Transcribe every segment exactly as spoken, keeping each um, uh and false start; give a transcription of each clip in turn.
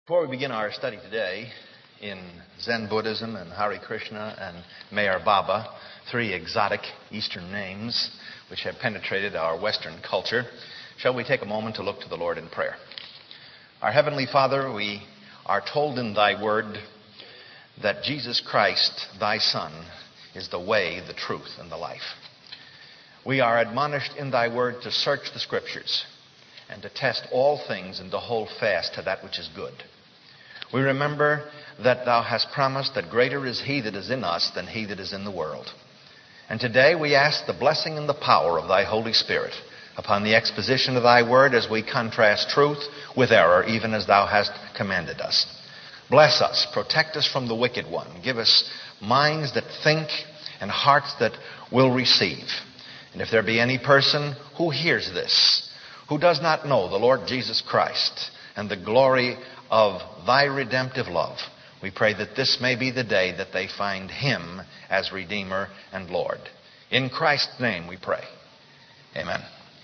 Before we begin our study today in Zen Buddhism and Hare Krishna and Meher Baba, three exotic Eastern names which have penetrated our Western culture, shall we take a moment to look to the Lord in prayer. Our Heavenly Father, we are told in Thy Word that Jesus Christ, Thy Son, is the way, the truth, and the life. We are admonished in Thy Word to search the Scriptures and to test all things and to hold fast to that which is good. We remember that Thou hast promised that greater is He that is in us than he that is in the world. And today we ask the blessing and the power of Thy Holy Spirit upon the exposition of Thy Word as we contrast truth with error, even as Thou hast commanded us. Bless us, protect us from the wicked one. Give us minds that think and hearts that will receive. And if there be any person who hears this, who does not know the Lord Jesus Christ and the glory of Thy redemptive love, we pray that this may be the day that they find Him as Redeemer and Lord. In Christ's name we pray. Amen.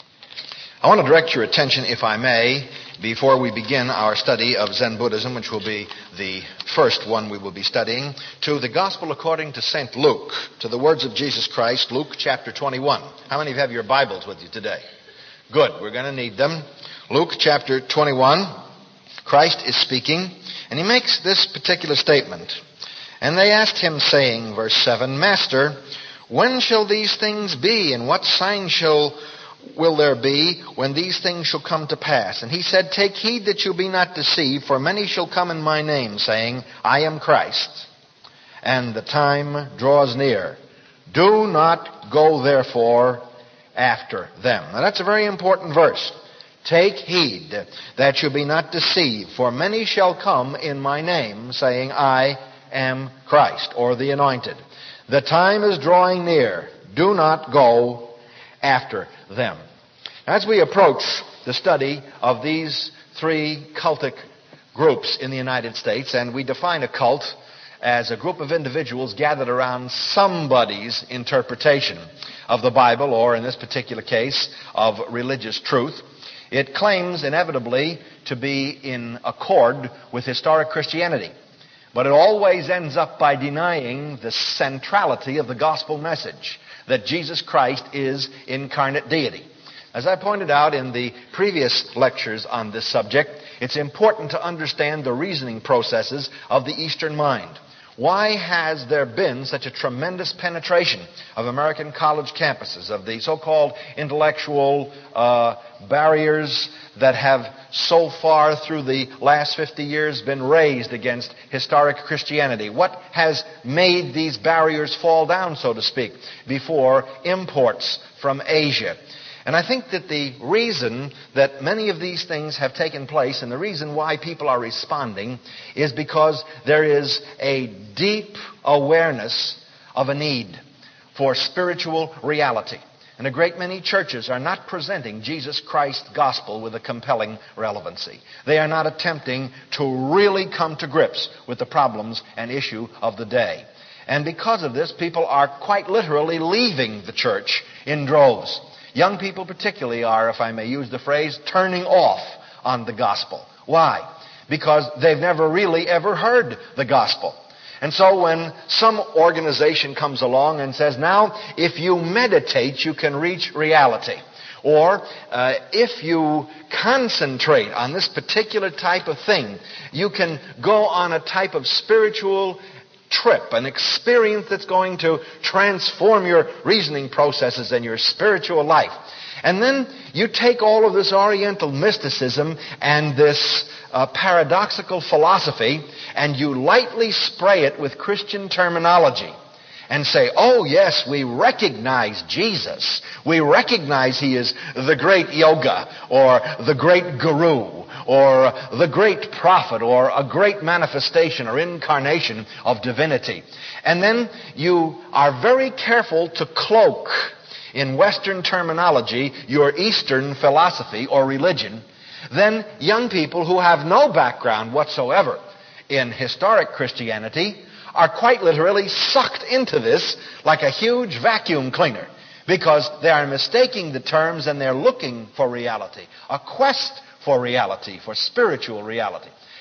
I want to direct your attention, if I may, before we begin our study of Zen Buddhism, which will be the first one we will be studying, to the Gospel according to Saint Luke, to the words of Jesus Christ, Luke chapter twenty-one. How many of you have your Bibles with you today? Good, we're going to need them. Luke chapter twenty-one. Christ is speaking, and He makes this particular statement. And they asked Him, saying, verse seven, Master, when shall these things be, and what sign shall will there be when these things shall come to pass? And He said, Take heed that you be not deceived, for many shall come in my name, saying, I am Christ, and the time draws near. Do not go therefore after them. Now that's a very important verse. Take heed that you be not deceived, for many shall come in my name, saying, I am Christ, or the Anointed. The time is drawing near. Do not go after them. As we approach the study of these three cultic groups in the United States, and we define a cult as a group of individuals gathered around somebody's interpretation of the Bible, or in this particular case, of religious truth, it claims inevitably to be in accord with historic Christianity. But it always ends up by denying the centrality of the gospel message, that Jesus Christ is incarnate deity. As I pointed out in the previous lectures on this subject, it's important to understand the reasoning processes of the Eastern mind. Why has there been such a tremendous penetration of American college campuses, of the so-called intellectual uh, barriers that have so far through the last fifty years been raised against historic Christianity? What has made these barriers fall down, so to speak, before imports from Asia? And I think that the reason that many of these things have taken place, and the reason why people are responding, is because there is a deep awareness of a need for spiritual reality. And a great many churches are not presenting Jesus Christ's gospel with a compelling relevancy. They are not attempting to really come to grips with the problems and issue of the day. And because of this, people are quite literally leaving the church in droves. Young people particularly are, if I may use the phrase, turning off on the gospel. Why? Because they've never really ever heard the gospel. And so when some organization comes along and says, now, if you meditate, you can reach reality. Or uh, if you concentrate on this particular type of thing, you can go on a type of spiritual trip, an experience that's going to transform your reasoning processes and your spiritual life. And then you take all of this Oriental mysticism and this uh, paradoxical philosophy and you lightly spray it with Christian terminology and say, oh yes, we recognize Jesus. We recognize He is the great yoga or the great guru or the great prophet, or a great manifestation or incarnation of divinity. And then you are very careful to cloak in Western terminology your Eastern philosophy or religion. Then young people who have no background whatsoever in historic Christianity are quite literally sucked into this like a huge vacuum cleaner, because they are mistaking the terms and they're looking for reality, a quest for reality, for spiritual reality.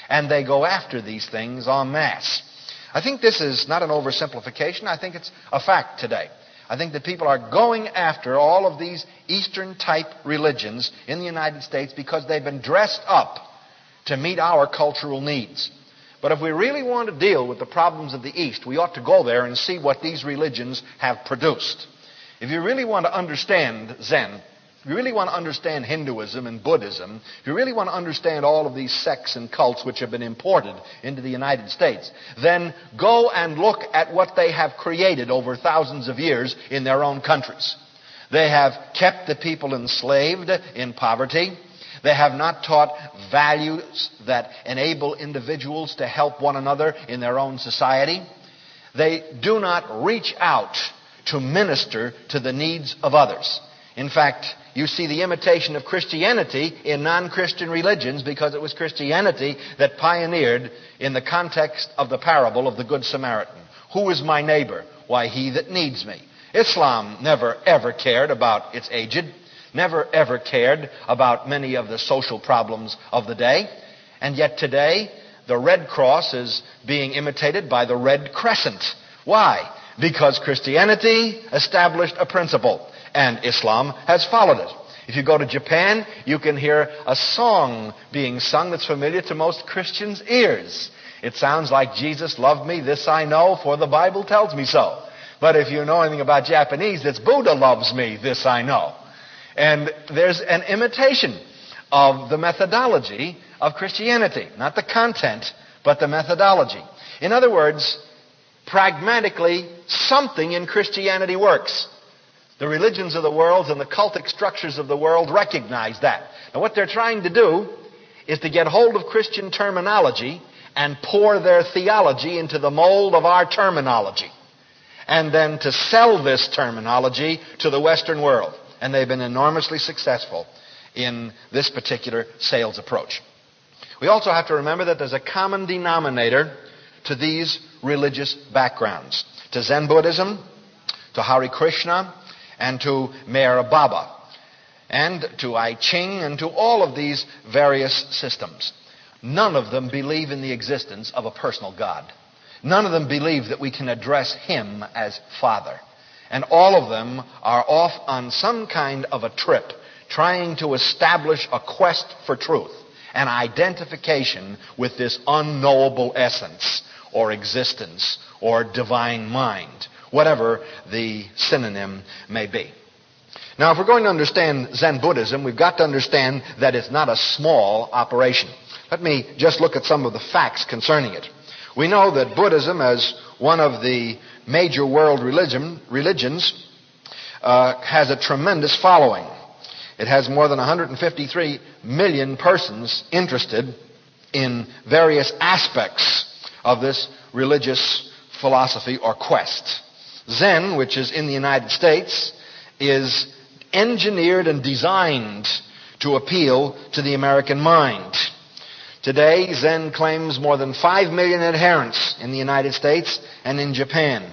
And they go after these things en masse. I think this is not an oversimplification. I think it's a fact today. I think that people are going after all of these Eastern-type religions in the United States because they've been dressed up to meet our cultural needs. But if we really want to deal with the problems of the East, we ought to go there and see what these religions have produced. If you really want to understand Zen, if you really want to understand Hinduism and Buddhism, if you really want to understand all of these sects and cults which have been imported into the United States, then go and look at what they have created over thousands of years in their own countries. They have kept the people enslaved in poverty. They have not taught values that enable individuals to help one another in their own society. They do not reach out to minister to the needs of others. In fact, you see the imitation of Christianity in non-Christian religions because it was Christianity that pioneered in the context of the parable of the Good Samaritan. Who is my neighbor? Why, he that needs me. Islam never ever cared about its aged, never ever cared about many of the social problems of the day. And yet today, the Red Cross is being imitated by the Red Crescent. Why? Because Christianity established a principle, and Islam has followed it. If you go to Japan, you can hear a song being sung that's familiar to most Christians' ears. It sounds like Jesus loved me, this I know, for the Bible tells me so. But if you know anything about Japanese, it's Buddha loves me, this I know. And there's an imitation of the methodology of Christianity. Not the content, but the methodology. In other words, pragmatically, something in Christianity works. The religions of the world and the cultic structures of the world recognize that. Now what they're trying to do is to get hold of Christian terminology and pour their theology into the mold of our terminology. And then to sell this terminology to the Western world. And they've been enormously successful in this particular sales approach. We also have to remember that there's a common denominator to these religious backgrounds. To Zen Buddhism, to Hare Krishna, and to Meher Baba, and to I Ching, and to all of these various systems. None of them believe in the existence of a personal God. None of them believe that we can address Him as Father. And all of them are off on some kind of a trip, trying to establish a quest for truth, an identification with this unknowable essence, or existence, or divine mind, whatever the synonym may be. Now, if we're going to understand Zen Buddhism, we've got to understand that it's not a small operation. Let me just look at some of the facts concerning it. We know that Buddhism, as one of the major world religion, religions, uh, has a tremendous following. It has more than one hundred fifty-three million persons interested in various aspects of this religious philosophy or quest. Zen, which is in the United States, is engineered and designed to appeal to the American mind. Today, Zen claims more than five million adherents in the United States and in Japan.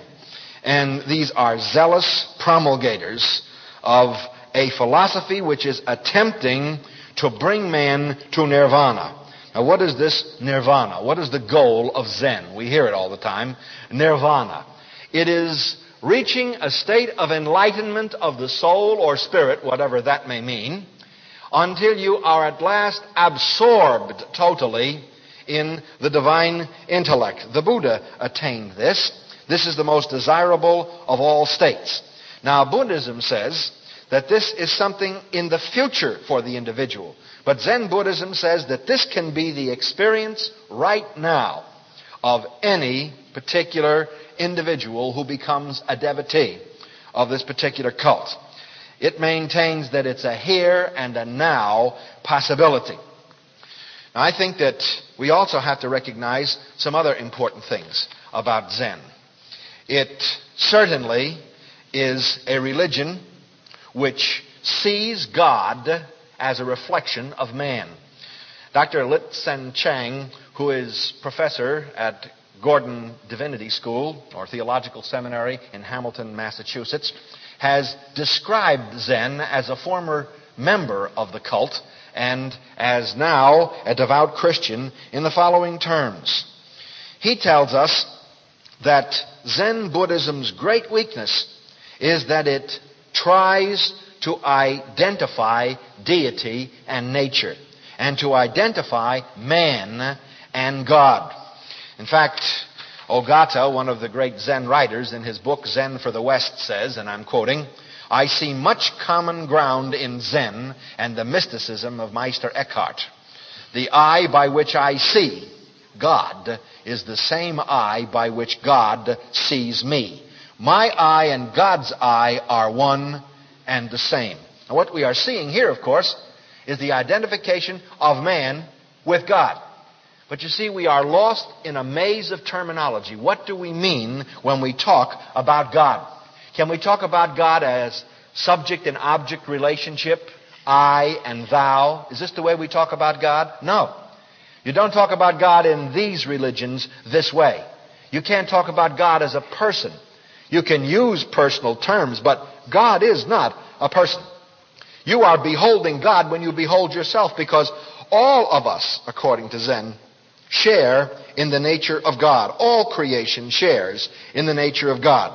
And these are zealous promulgators of a philosophy which is attempting to bring man to nirvana. Now, what is this nirvana? What is the goal of Zen? We hear it all the time. Nirvana. It is reaching a state of enlightenment of the soul or spirit, whatever that may mean, until you are at last absorbed totally in the divine intellect. The Buddha attained this. This is the most desirable of all states. Now, Buddhism says that this is something in the future for the individual. But Zen Buddhism says that this can be the experience right now of any particular individual who becomes a devotee of this particular cult. It maintains that it's a here and a now possibility. Now, I think that we also have to recognize some other important things about Zen. It certainly is a religion which sees God as a reflection of man. Doctor Lit-Sen Chang, who is professor at Gordon Divinity School, or Theological Seminary in Hamilton, Massachusetts, has described Zen as a former member of the cult and as now a devout Christian in the following terms. He tells us that Zen Buddhism's great weakness is that it tries to identify deity and nature, and to identify man and God. In fact, Ogata, one of the great Zen writers, in his book Zen for the West says, and I'm quoting, "I see much common ground in Zen and the mysticism of Meister Eckhart. The eye by which I see God is the same eye by which God sees me. My eye and God's eye are one and the same." Now, what we are seeing here, of course, is the identification of man with God. But you see, we are lost in a maze of terminology. What do we mean when we talk about God? Can we talk about God as subject and object relationship, I and thou? Is this the way we talk about God? No. You don't talk about God in these religions this way. You can't talk about God as a person. You can use personal terms, but God is not a person. You are beholding God when you behold yourself, because all of us, according to Zen, share in the nature of God. All creation shares in the nature of God.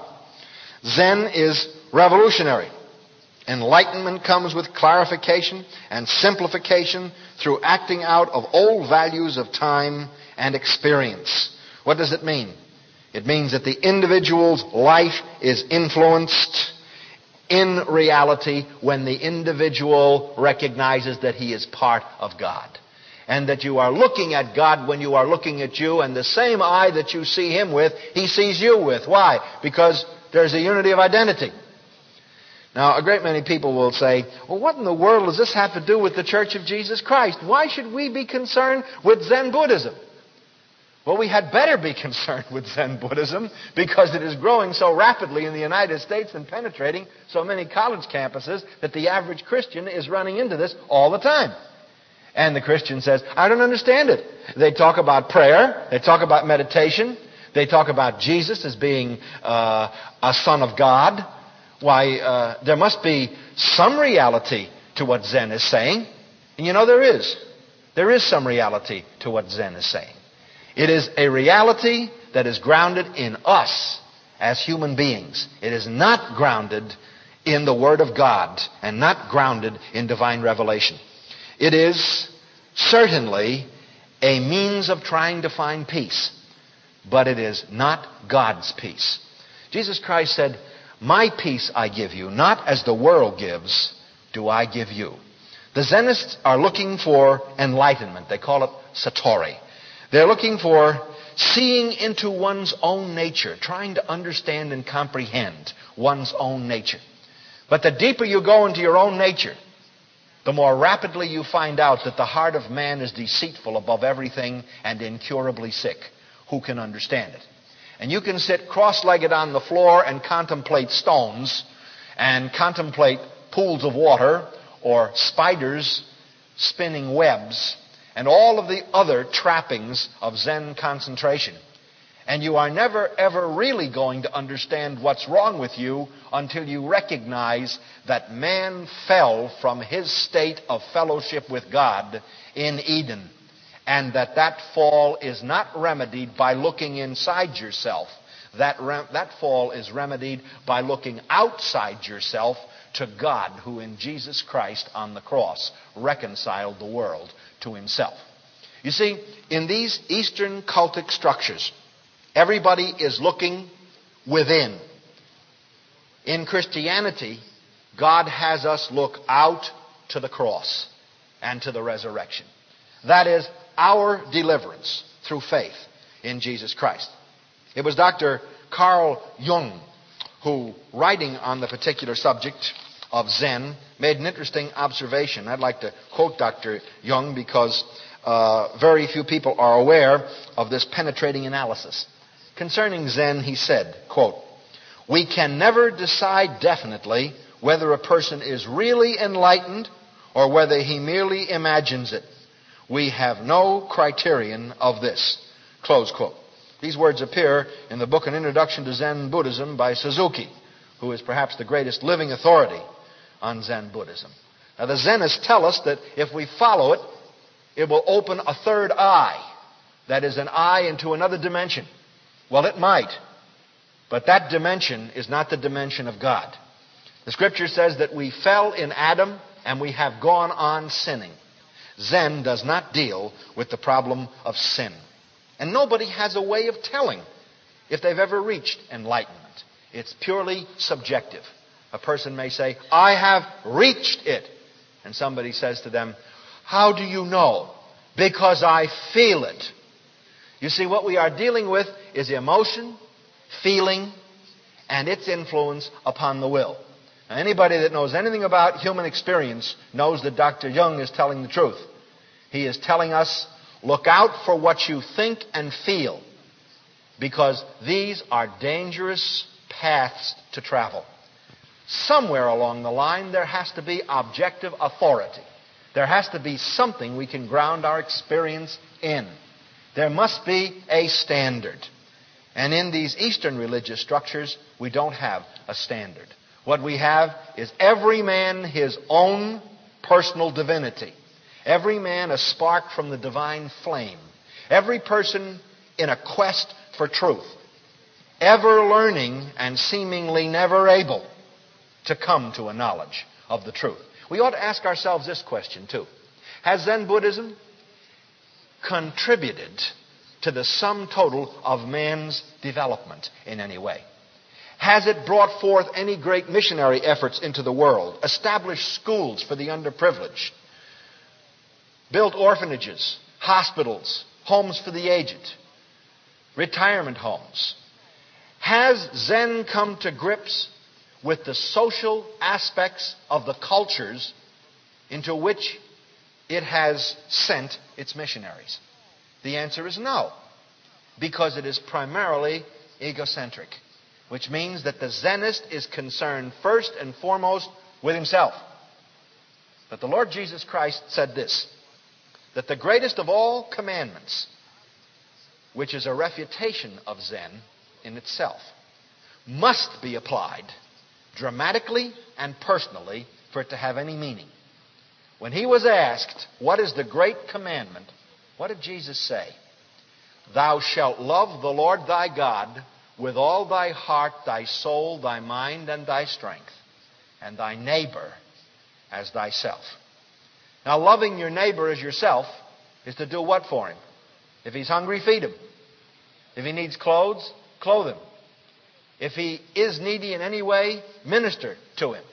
Zen is revolutionary. Enlightenment comes with clarification and simplification through acting out of old values of time and experience. What does it mean? It means that the individual's life is influenced in reality when the individual recognizes that he is part of God. And that you are looking at God when you are looking at you, and the same eye that you see Him with, He sees you with. Why? Because there's a unity of identity. Now, a great many people will say, well, what in the world does this have to do with the Church of Jesus Christ? Why should we be concerned with Zen Buddhism? Well, we had better be concerned with Zen Buddhism, because it is growing so rapidly in the United States and penetrating so many college campuses that the average Christian is running into this all the time. And the Christian says, I don't understand it. They talk about prayer. They talk about meditation. They talk about Jesus as being uh, a son of God. Why, uh, there must be some reality to what Zen is saying. And you know, there is. There is some reality to what Zen is saying. It is a reality that is grounded in us as human beings. It is not grounded in the Word of God and not grounded in divine revelation. It is certainly a means of trying to find peace, but it is not God's peace. Jesus Christ said, my peace I give you, not as the world gives, do I give you. The Zenists are looking for enlightenment. They call it satori. They're looking for seeing into one's own nature, trying to understand and comprehend one's own nature. But the deeper you go into your own nature, the more rapidly you find out that the heart of man is deceitful above everything and incurably sick. Who can understand it? And you can sit cross-legged on the floor and contemplate stones and contemplate pools of water or spiders spinning webs and all of the other trappings of Zen concentration. And you are never, ever really going to understand what's wrong with you until you recognize that man fell from his state of fellowship with God in Eden. And that that fall is not remedied by looking inside yourself. That, re- that fall is remedied by looking outside yourself to God, who in Jesus Christ on the cross reconciled the world to Himself. You see, in these Eastern cultic structures, everybody is looking within. In Christianity, God has us look out to the cross and to the resurrection. That is our deliverance through faith in Jesus Christ. It was Doctor Carl Jung who, writing on the particular subject of Zen, made an interesting observation. I'd like to quote Doctor Jung because uh, very few people are aware of this penetrating analysis. Concerning Zen, he said, quote, we can never decide definitely whether a person is really enlightened or whether he merely imagines it. We have no criterion of this. Close quote. These words appear in the book An Introduction to Zen Buddhism by Suzuki, who is perhaps the greatest living authority on Zen Buddhism. Now, the Zenists tell us that if we follow it, it will open a third eye. That is, an eye into another dimension. Well, it might. But that dimension is not the dimension of God. The Scripture says that we fell in Adam and we have gone on sinning. Zen does not deal with the problem of sin. And nobody has a way of telling if they've ever reached enlightenment. It's purely subjective. A person may say, I have reached it. And somebody says to them, how do you know? Because I feel it. You see, what we are dealing with is emotion, feeling, and its influence upon the will. Now, anybody that knows anything about human experience knows that Doctor Jung is telling the truth. He is telling us, look out for what you think and feel, because these are dangerous paths to travel. Somewhere along the line, there has to be objective authority. There has to be something we can ground our experience in. There must be a standard. And in these Eastern religious structures, we don't have a standard. What we have is every man his own personal divinity. Every man a spark from the divine flame. Every person in a quest for truth. Ever learning and seemingly never able to come to a knowledge of the truth. We ought to ask ourselves this question too. Has Zen Buddhism contributed to the sum total of man's development in any way? Has it brought forth any great missionary efforts into the world? Established schools for the underprivileged? Built orphanages, hospitals, homes for the aged, retirement homes? Has Zen come to grips with the social aspects of the cultures into which it has sent its missionaries? The answer is no, because it is primarily egocentric, which means that the Zenist is concerned first and foremost with himself. But the Lord Jesus Christ said this, that the greatest of all commandments, which is a refutation of Zen in itself, must be applied dramatically and personally for it to have any meaning. When he was asked, what is the great commandment? What did Jesus say? Thou shalt love the Lord thy God with all thy heart, thy soul, thy mind, and thy strength, and thy neighbor as thyself. Now, loving your neighbor as yourself is to do what for him? If he's hungry, feed him. If he needs clothes, clothe him. If he is needy in any way, minister to him.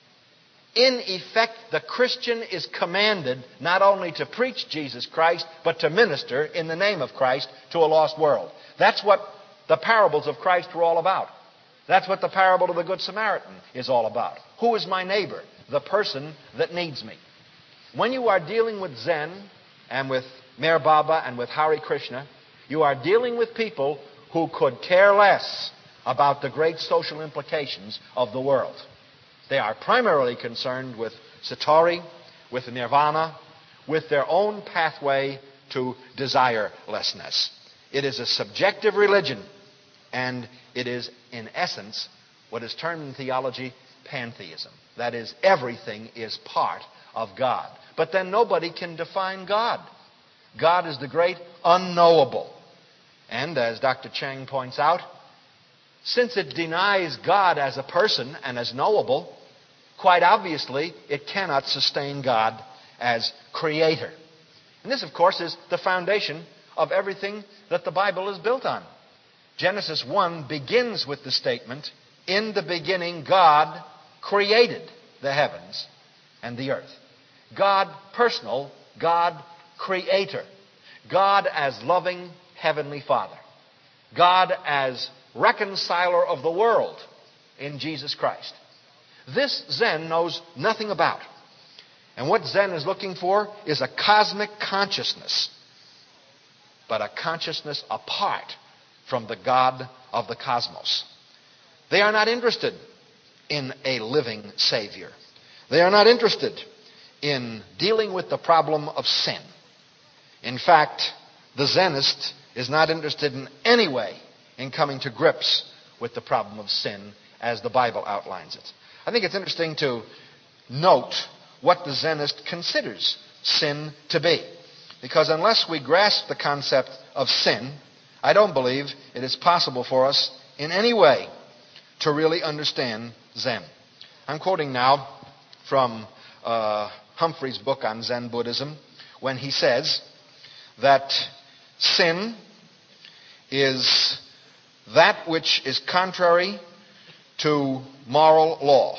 In effect, the Christian is commanded not only to preach Jesus Christ, but to minister in the name of Christ to a lost world. That's what the parables of Christ were all about. That's what the parable of the Good Samaritan is all about. Who is my neighbor? The person that needs me. When you are dealing with Zen and with Meher Baba and with Hare Krishna, you are dealing with people who could care less about the great social implications of the world. They are primarily concerned with Satori, with Nirvana, with their own pathway to desirelessness. It is a subjective religion, and it is, in essence, what is termed in theology pantheism. That is, everything is part of God. But then nobody can define God. God is the great unknowable. And as Doctor Chang points out, since it denies God as a person and as knowable, quite obviously it cannot sustain God as creator. And this, of course, is the foundation of everything that the Bible is built on. Genesis one begins with the statement, in the beginning God created the heavens and the earth. God personal, God creator. God as loving Heavenly Father. God as reconciler of the world in Jesus Christ. This Zen knows nothing about. And what Zen is looking for is a cosmic consciousness, but a consciousness apart from the God of the cosmos. They are not interested in a living Savior. They are not interested in dealing with the problem of sin. In fact, the Zenist is not interested in any way in coming to grips with the problem of sin as the Bible outlines it. I think it's interesting to note what the Zenist considers sin to be. Because unless we grasp the concept of sin, I don't believe it is possible for us in any way to really understand Zen. I'm quoting now from uh, Humphrey's book on Zen Buddhism, when he says that sin is that which is contrary to moral law.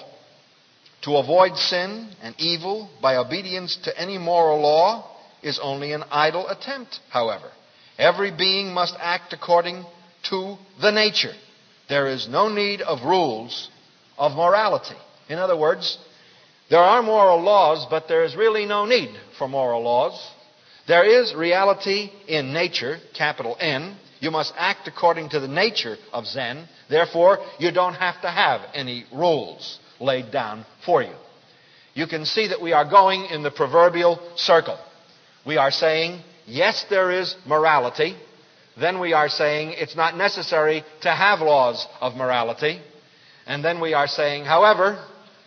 To avoid sin and evil by obedience to any moral law is only an idle attempt, however. Every being must act according to the nature. There is no need of rules of morality. In other words, there are moral laws, but there is really no need for moral laws. There is reality in nature, capital N. You must act according to the nature of Zen. Therefore, you don't have to have any rules laid down for you. You can see that we are going in the proverbial circle. We are saying, yes, there is morality. Then we are saying it's not necessary to have laws of morality. And then we are saying, however,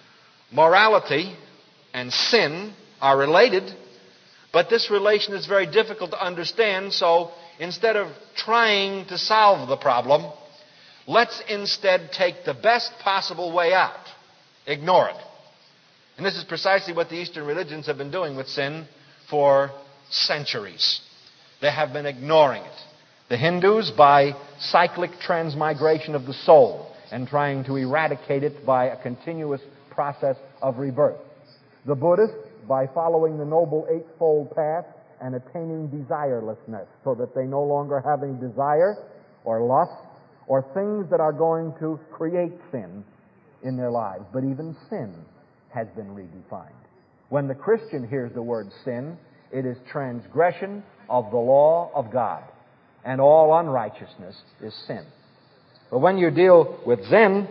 morality and sin are related, but this relation is very difficult to understand, so instead of trying to solve the problem, let's instead take the best possible way out. Ignore it. And this is precisely what the Eastern religions have been doing with sin for centuries. They have been ignoring it. The Hindus by cyclic transmigration of the soul and trying to eradicate it by a continuous process of rebirth. The Buddhists by following the Noble Eightfold Path and attaining desirelessness so that they no longer have any desire or lust or things that are going to create sin in their lives. But even sin has been redefined. When the Christian hears the word sin, it is transgression of the law of God. And all unrighteousness is sin. But when you deal with Zen,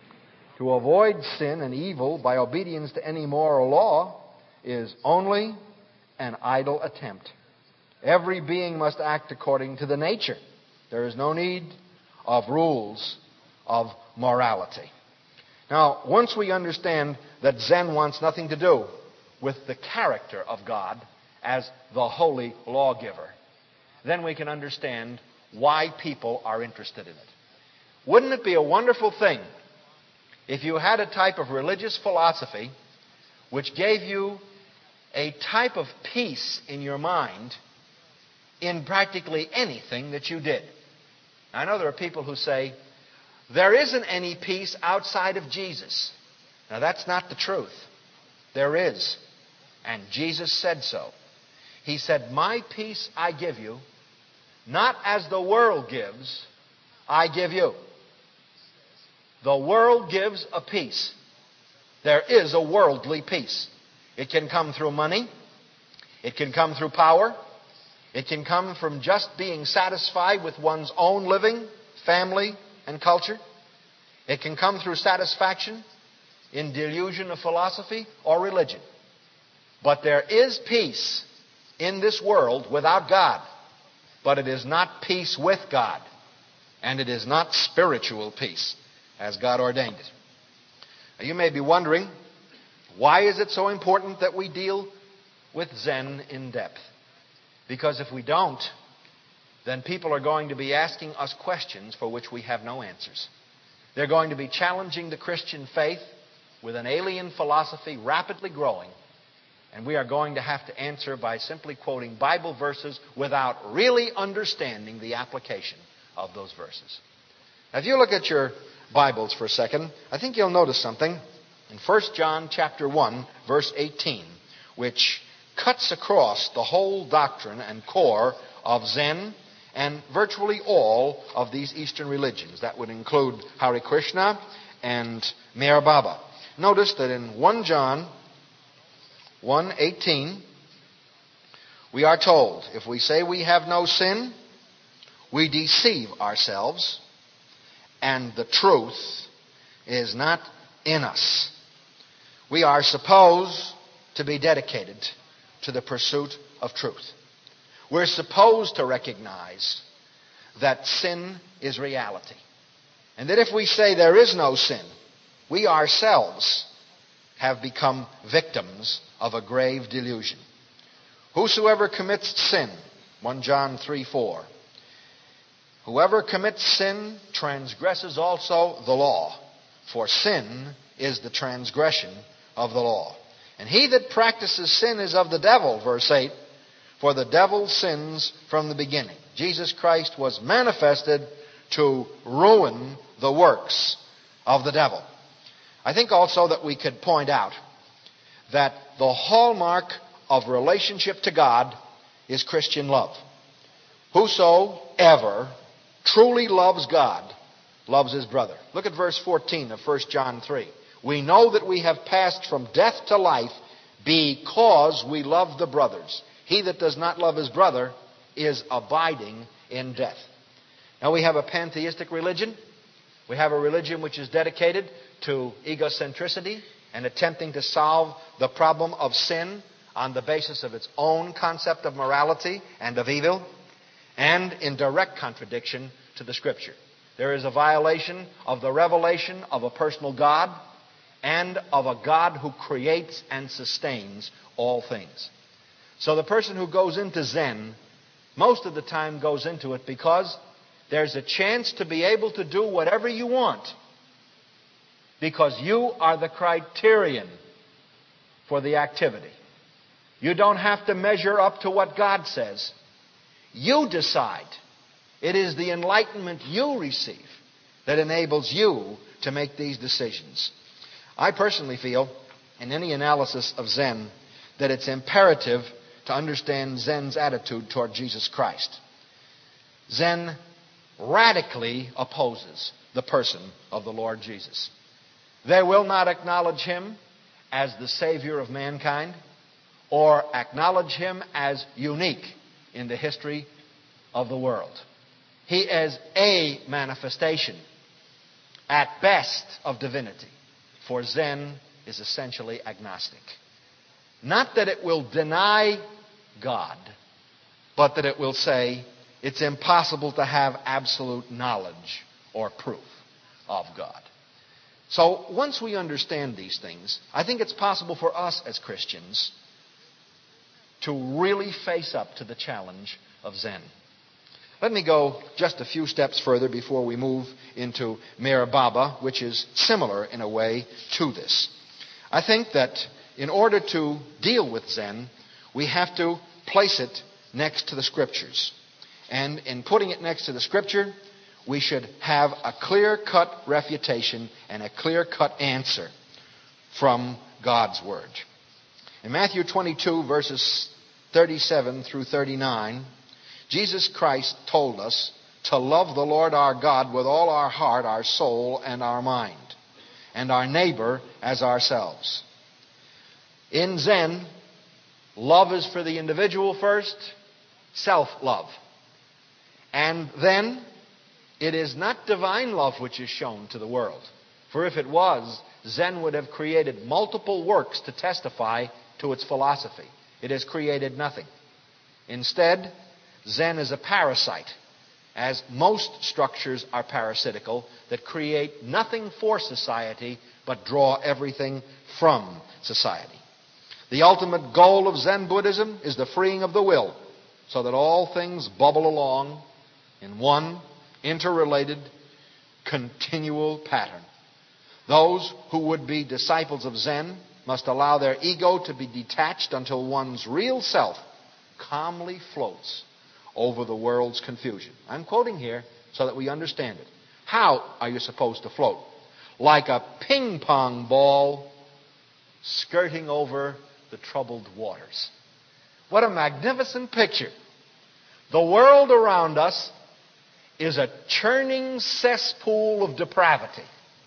to avoid sin and evil by obedience to any moral law is only an idle attempt. Every being must act according to the nature. There is no need of rules of morality. Now, once we understand that Zen wants nothing to do with the character of God as the holy lawgiver, then we can understand why people are interested in it. Wouldn't it be a wonderful thing if you had a type of religious philosophy which gave you a type of peace in your mind in practically anything that you did? I know there are people who say, there isn't any peace outside of Jesus. Now, that's not the truth. There is. And Jesus said so. He said, my peace I give you, not as the world gives, I give you. The world gives a peace. There is a worldly peace. It can come through money. It can come through power. It can come from just being satisfied with one's own living, family, and culture. It can come through satisfaction in delusion of philosophy or religion. But there is peace in this world without God. But it is not peace with God. And it is not spiritual peace as God ordained it. Now, you may be wondering, why is it so important that we deal with Zen in depth? Because if we don't, then people are going to be asking us questions for which we have no answers. They're going to be challenging the Christian faith with an alien philosophy rapidly growing, and we are going to have to answer by simply quoting Bible verses without really understanding the application of those verses. Now, if you look at your Bibles for a second, I think you'll notice something in First John chapter one, verse eighteen, which cuts across the whole doctrine and core of Zen and virtually all of these Eastern religions. That would include Hare Krishna and Meher Baba. Notice that in First John one eighteen, we are told, if we say we have no sin, we deceive ourselves, and the truth is not in us. We are supposed to be dedicated to the pursuit of truth. We're supposed to recognize that sin is reality. And that if we say there is no sin, we ourselves have become victims of a grave delusion. Whosoever commits sin, First John three four, whoever commits sin transgresses also the law, for sin is the transgression of the law. And he that practices sin is of the devil, verse eight, for the devil sins from the beginning. Jesus Christ was manifested to ruin the works of the devil. I think also that we could point out that the hallmark of relationship to God is Christian love. Whosoever truly loves God loves his brother. Look at verse fourteen of First John three. We know that we have passed from death to life because we love the brothers. He that does not love his brother is abiding in death. Now we have a pantheistic religion. We have a religion which is dedicated to egocentricity and attempting to solve the problem of sin on the basis of its own concept of morality and of evil, and in direct contradiction to the Scripture. There is a violation of the revelation of a personal God and of a God who creates and sustains all things. So the person who goes into Zen most of the time goes into it because there's a chance to be able to do whatever you want, because you are the criterion for the activity. You don't have to measure up to what God says. You decide. It is the enlightenment you receive that enables you to make these decisions. I personally feel, in any analysis of Zen, that it's imperative to understand Zen's attitude toward Jesus Christ. Zen radically opposes the person of the Lord Jesus. They will not acknowledge him as the Savior of mankind or acknowledge him as unique in the history of the world. He is a manifestation, at best, of divinity. For Zen is essentially agnostic. Not that it will deny God, but that it will say it's impossible to have absolute knowledge or proof of God. So once we understand these things, I think it's possible for us as Christians to really face up to the challenge of Zen. Let me go just a few steps further before we move into Meher Baba, which is similar in a way to this. I think that in order to deal with Zen, we have to place it next to the Scriptures. And in putting it next to the Scripture, we should have a clear-cut refutation and a clear-cut answer from God's Word. In Matthew twenty-two, verses thirty-seven through thirty-nine, Jesus Christ told us to love the Lord our God with all our heart, our soul, and our mind, and our neighbor as ourselves. In Zen, love is for the individual first, self-love. And then, it is not divine love which is shown to the world. For if it was, Zen would have created multiple works to testify to its philosophy. It has created nothing. Instead, Zen is a parasite, as most structures are parasitical, that create nothing for society but draw everything from society. The ultimate goal of Zen Buddhism is the freeing of the will, so that all things bubble along in one interrelated, continual pattern. Those who would be disciples of Zen must allow their ego to be detached until one's real self calmly floats over the world's confusion. I'm quoting here so that we understand it. How are you supposed to float? Like a ping pong ball skirting over the troubled waters. What a magnificent picture. The world around us is a churning cesspool of depravity.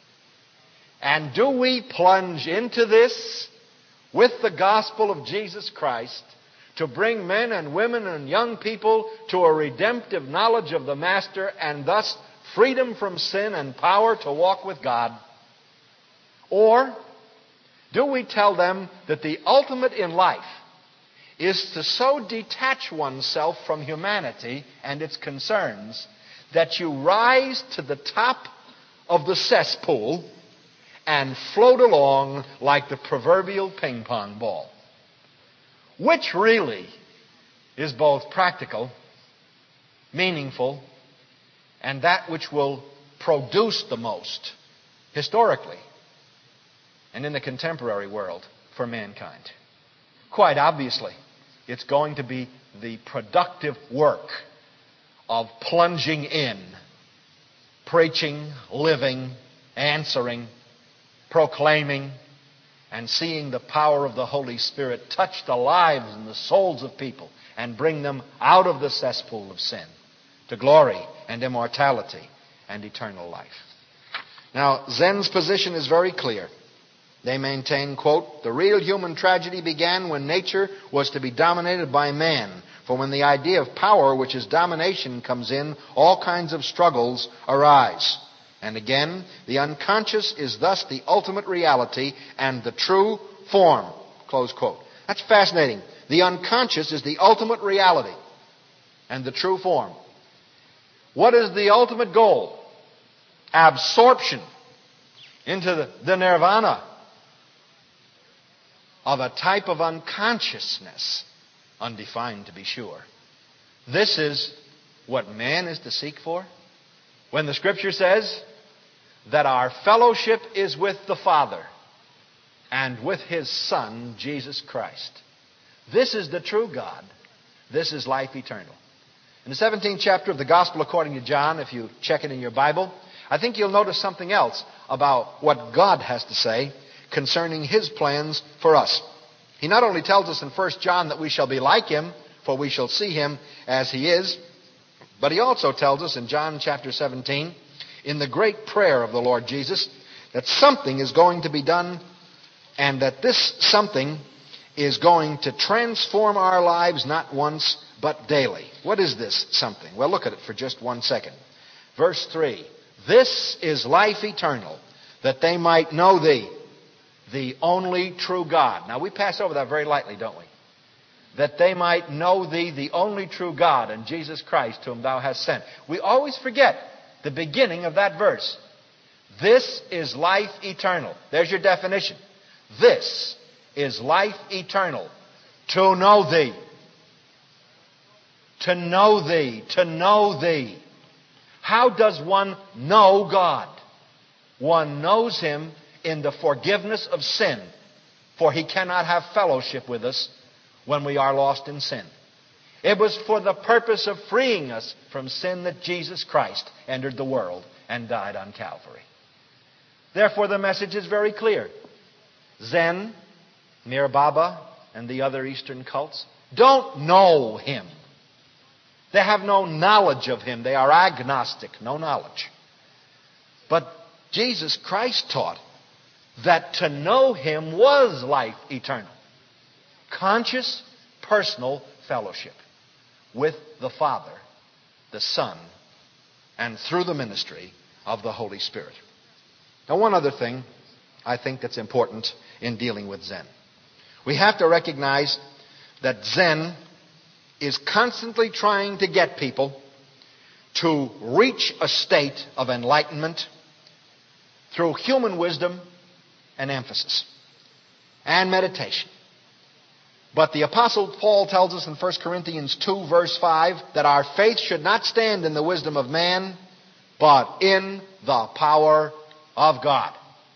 And do we plunge into this with the gospel of Jesus Christ to bring men and women and young people to a redemptive knowledge of the Master and thus freedom from sin and power to walk with God? Or do we tell them that the ultimate in life is to so detach oneself from humanity and its concerns that you rise to the top of the cesspool and float along like the proverbial ping pong ball. Which really is both practical, meaningful, and that which will produce the most historically and in the contemporary world for mankind. Quite obviously, it's going to be the productive work of plunging in, preaching, living, answering, proclaiming, and seeing the power of the Holy Spirit touch the lives and the souls of people and bring them out of the cesspool of sin to glory and immortality and eternal life. Now, Zen's position is very clear. They maintain, quote, the real human tragedy began when nature was to be dominated by man. For when the idea of power, which is domination, comes in, all kinds of struggles arise. And again, the unconscious is thus the ultimate reality and the true form. Close quote. That's fascinating. The unconscious is the ultimate reality and the true form. What is the ultimate goal? Absorption into the, the nirvana of a type of unconsciousness, undefined to be sure. This is what man is to seek for. When the Scripture says that our fellowship is with the Father and with His Son, Jesus Christ. This is the true God. This is life eternal. In the seventeenth chapter of the Gospel according to John, if you check it in your Bible, I think you'll notice something else about what God has to say concerning His plans for us. He not only tells us in First John that we shall be like Him, for we shall see Him as He is, but He also tells us in John chapter seventeen, in the great prayer of the Lord Jesus, that something is going to be done, and that this something is going to transform our lives not once, but daily. What is this something? Well, look at it for just one second. Verse three, this is life eternal, that they might know Thee, the only true God. Now, we pass over that very lightly, don't we? That they might know Thee, the only true God, and Jesus Christ, whom Thou hast sent. We always forget the beginning of that verse. This is life eternal. There's your definition. This is life eternal. To know Thee. To know Thee. To know Thee. How does one know God? One knows Him in the forgiveness of sin, for He cannot have fellowship with us when we are lost in sin. It was for the purpose of freeing us from sin that Jesus Christ entered the world and died on Calvary. Therefore, the message is very clear. Zen, Meher Baba, and the other Eastern cults don't know Him. They have no knowledge of Him. They are agnostic, no knowledge. But Jesus Christ taught that to know Him was life eternal. Conscious, personal fellowship with the Father, the Son, and through the ministry of the Holy Spirit. Now, one other thing I think that's important in dealing with Zen. We have to recognize that Zen is constantly trying to get people to reach a state of enlightenment through human wisdom and emphasis and meditation. But the Apostle Paul tells us in First Corinthians two, verse five, that our faith should not stand in the wisdom of man, but in the power of God.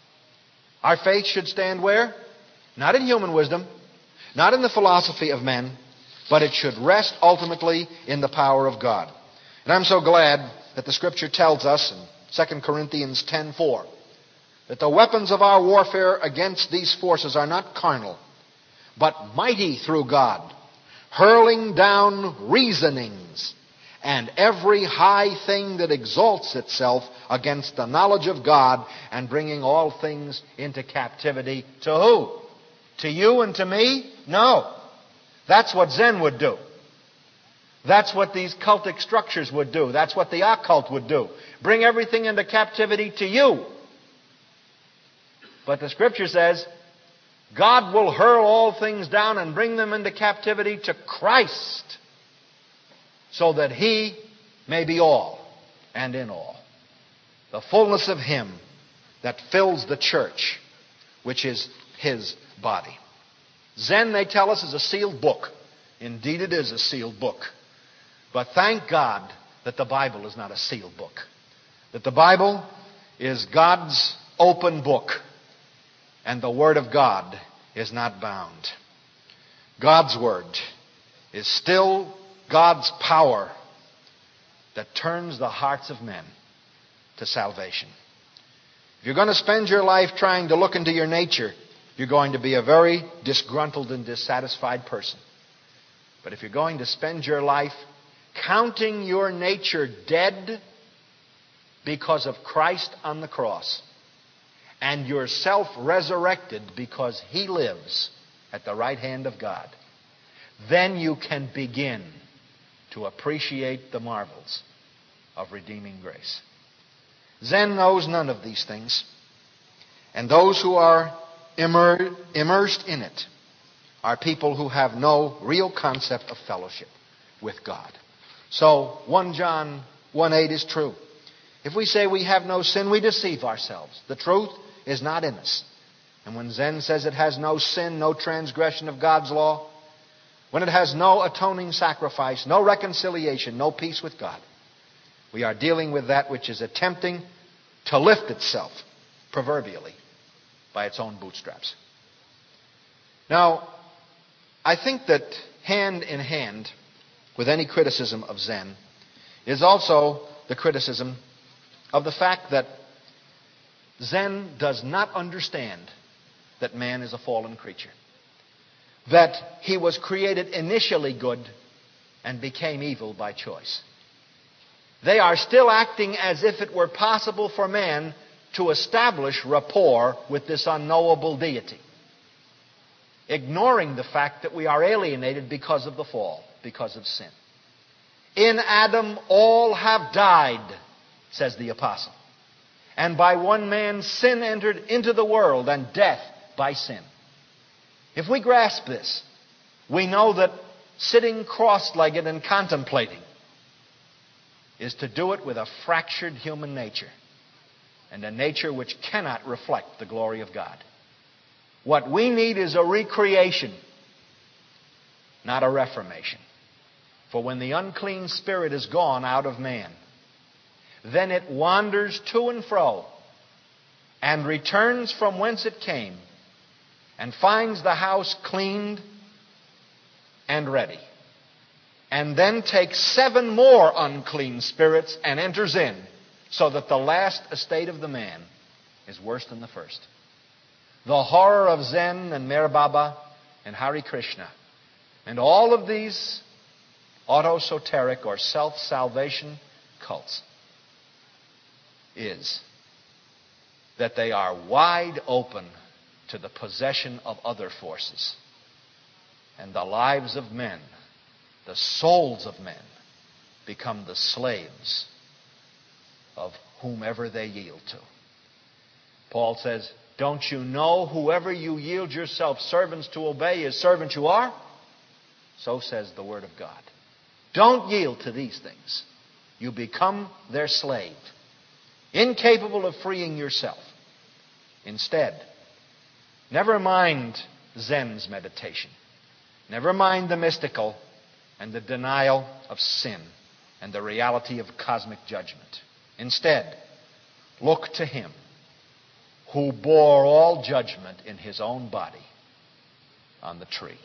Our faith should stand where? Not in human wisdom, not in the philosophy of men, but it should rest ultimately in the power of God. And I'm so glad that the Scripture tells us in Second Corinthians ten four that the weapons of our warfare against these forces are not carnal, but mighty through God, hurling down reasonings and every high thing that exalts itself against the knowledge of God, and bringing all things into captivity to who? To you and to me? No. That's what Zen would do. That's what these cultic structures would do. That's what the occult would do. Bring everything into captivity to you. But the Scripture says, God will hurl all things down and bring them into captivity to Christ, so that He may be all and in all. The fullness of Him that fills the church, which is his body. Zen, they tell us, is a sealed book. Indeed, it is a sealed book. But thank God that the Bible is not a sealed book. That the Bible is God's open book. And the Word of God is not bound. God's Word is still God's power that turns the hearts of men to salvation. If you're going to spend your life trying to look into your nature, you're going to be a very disgruntled and dissatisfied person. But if you're going to spend your life counting your nature dead because of Christ on the cross, and yourself resurrected because He lives at the right hand of God, then you can begin to appreciate the marvels of redeeming grace. Zen knows none of these things, and those who are immer- immersed in it are people who have no real concept of fellowship with God. So First John one eight is true. If we say we have no sin, we deceive ourselves. The truth is not in us. And when Zen says it has no sin, no transgression of God's law, when it has no atoning sacrifice, no reconciliation, no peace with God, we are dealing with that which is attempting to lift itself, proverbially, by its own bootstraps. Now, I think that hand in hand with any criticism of Zen is also the criticism of the fact that Zen does not understand that man is a fallen creature. That he was created initially good and became evil by choice. They are still acting as if it were possible for man to establish rapport with this unknowable deity, ignoring the fact that we are alienated because of the fall, because of sin. In Adam all have died, says the apostle. And by one man sin entered into the world, and death by sin. If we grasp this, we know that sitting cross-legged and contemplating is to do it with a fractured human nature, and a nature which cannot reflect the glory of God. What we need is a recreation, not a reformation. For when the unclean spirit is gone out of man, then it wanders to and fro and returns from whence it came and finds the house cleaned and ready. And then takes seven more unclean spirits and enters in, so that the last estate of the man is worse than the first. The horror of Zen and Meher Baba and Hare Krishna and all of these autosoteric or self-salvation cults is that they are wide open to the possession of other forces. And the lives of men, the souls of men, become the slaves of whomever they yield to. Paul says, don't you know whoever you yield yourself servants to obey is servants you are? So says the Word of God. Don't yield to these things. You become their slave, incapable of freeing yourself. Instead, never mind Zen's meditation. Never mind the mystical and the denial of sin and the reality of cosmic judgment. Instead, look to Him who bore all judgment in His own body on the tree.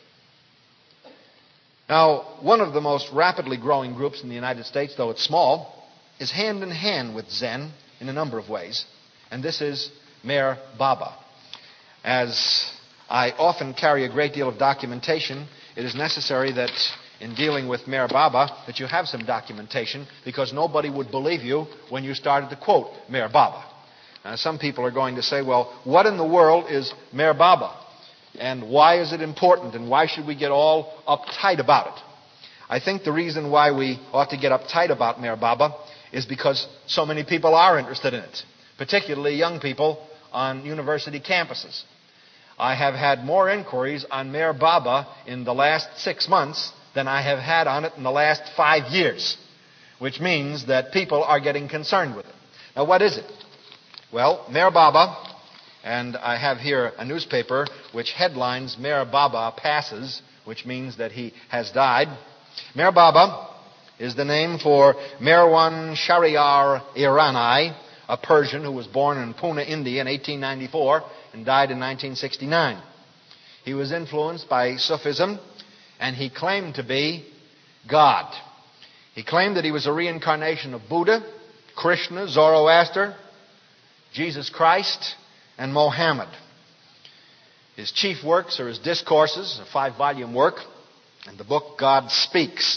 Now, one of the most rapidly growing groups in the United States, though it's small, is hand in hand with Zen in a number of ways. And this is Meher Baba. As I often carry a great deal of documentation, it is necessary that in dealing with Meher Baba that you have some documentation, because nobody would believe you when you started to quote Meher Baba. Now, some people are going to say, well, what in the world is Meher Baba? And why is it important? And why should we get all uptight about it? I think the reason why we ought to get uptight about Meher Baba is because so many people are interested in it, particularly young people on university campuses. I have had more inquiries on Meher Baba in the last six months than I have had on it in the last five years, which means that people are getting concerned with it. Now, what is it? Well, Meher Baba, and I have here a newspaper which headlines Meher Baba passes, which means that he has died. Meher Baba is the name for Merwan Shahryar Irani, a Persian who was born in Pune, India in eighteen ninety-four and died in nineteen sixty-nine. He was influenced by Sufism, and he claimed to be God. He claimed that he was a reincarnation of Buddha, Krishna, Zoroaster, Jesus Christ, and Mohammed. His chief works are his discourses, a five-volume work, and the book God Speaks.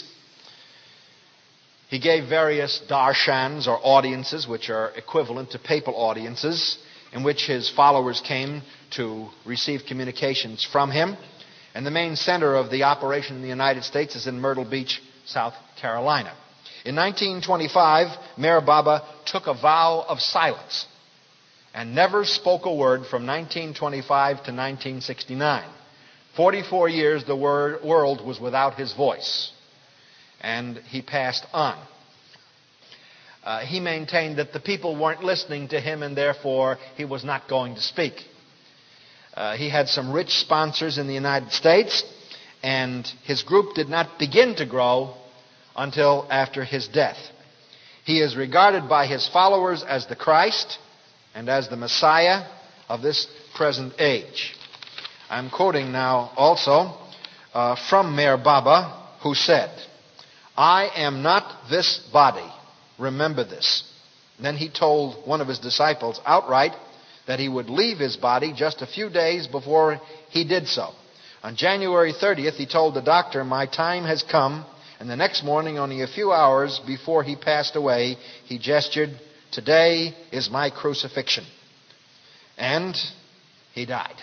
He gave various darshans, or audiences, which are equivalent to papal audiences, in which his followers came to receive communications from him. And the main center of the operation in the United States is in Myrtle Beach, South Carolina. In nineteen twenty-five, Meher Baba took a vow of silence and never spoke a word from nineteen twenty-five to nineteen sixty-nine. forty-four years the word, world was without his voice. And he passed on. Uh, he maintained that the people weren't listening to him and therefore he was not going to speak. Uh, he had some rich sponsors in the United States, and his group did not begin to grow until after his death. He is regarded by his followers as the Christ and as the Messiah of this present age. I'm quoting now also uh, from Meher Baba, who said, "I am not this body. Remember this." And then he told one of his disciples outright that he would leave his body just a few days before he did so. On January thirtieth, he told the doctor, "My time has come." And the next morning, only a few hours before he passed away, he gestured, "Today is my crucifixion." And he died.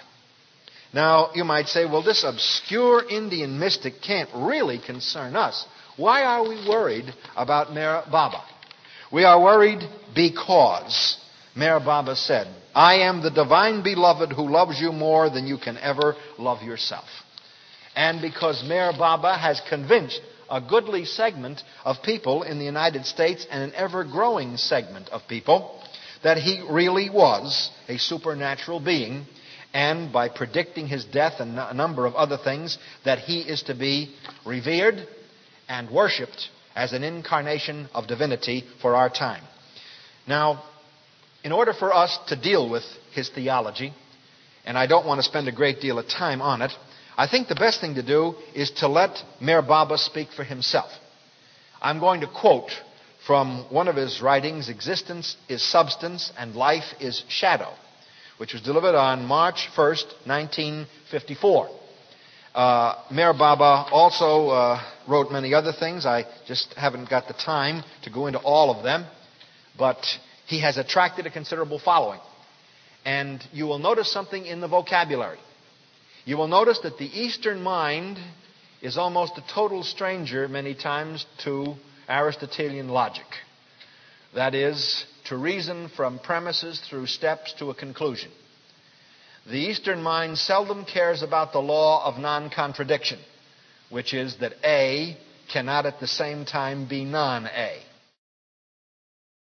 Now, you might say, well, this obscure Indian mystic can't really concern us. Why are we worried about Meher Baba? We are worried because Meher Baba said, "I am the divine beloved who loves you more than you can ever love yourself." And because Meher Baba has convinced a goodly segment of people in the United States and an ever-growing segment of people that he really was a supernatural being, and by predicting his death and a number of other things, that he is to be revered and worshipped as an incarnation of divinity for our time. Now, in order for us to deal with his theology, and I don't want to spend a great deal of time on it, I think the best thing to do is to let Meher Baba speak for himself. I'm going to quote from one of his writings, "Existence is Substance and Life is Shadow," which was delivered on March first, nineteen fifty-four. Uh, Meher Baba also uh, wrote many other things. I just haven't got the time to go into all of them. But he has attracted a considerable following. And you will notice something in the vocabulary. You will notice that the Eastern mind is almost a total stranger many times to Aristotelian logic. That is, to reason from premises through steps to a conclusion. The Eastern mind seldom cares about the law of non-contradiction, which is that A cannot at the same time be non-A.